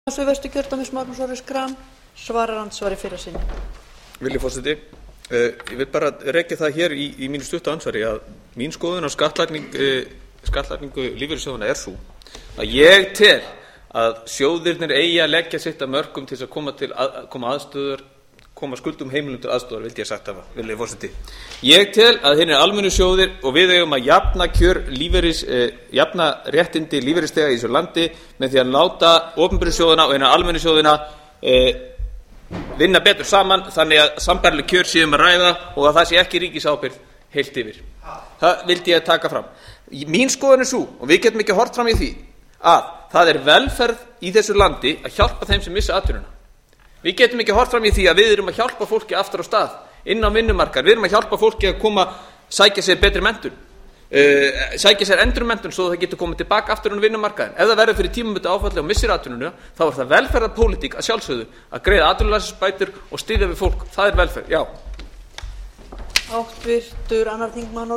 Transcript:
Suðvesturkjördæmis Magnús Orri Schram svarar andsvari fyrra sinni. Virðulegi forseti, ég vil bara rekja það hér í mínu stutta andsvari að mín skoðun á skattlagningu lífeyrissjóðanna er sú að ég tel að sjóðirnir eigi að leggja sitt af mörkum til þess að koma skuldum heimilum til aðstoðar, vildi ég sagt hafa, virðulegi forseti. Ég tel að hinir almennu sjóðir og við eigum að jafna jafna réttindi lífeyrisþega í þessu landi með því að láta opinberu sjóðina og hinir almennu sjóðina vinna betur saman þannig að sambærileg kjör séu að ræða og að það sé ekki ríkisábyrgð heilt yfir. Það vildi ég taka fram. Mín skoðun er sú, og við getum ekki horft fram í því, að það er velferð í þessu landi að hjálpa þeim sem missa atvinnuna. Við getum ekki horft fram í því að við erum að hjálpa fólki aftur á stað, inn á vinnumarkað, við erum að hjálpa fólki að sækja sér betri menntun, sækja sér endurmenntun svo það getur komið tilbaka aftur á vinnumarkaðinn. Ef það verður fyrir tímabundið áfalli og missir atvinnuna, þá er það velferðarpólitík að sjálfsögðu að greiða atvinnuleysisbætur og styðja við fólk. Það er velferð, já.